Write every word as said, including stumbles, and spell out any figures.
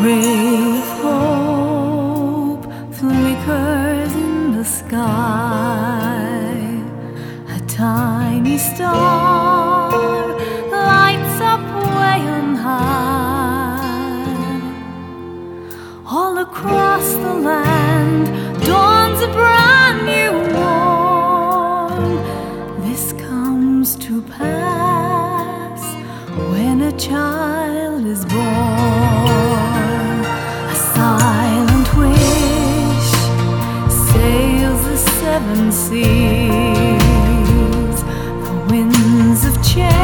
ray of hope flickers in the sky. A tiny star lights up way on high. All across the land dawns a brand new morn. This comes to pass when a child is born. A silent wish sails the seven seas. The winds of change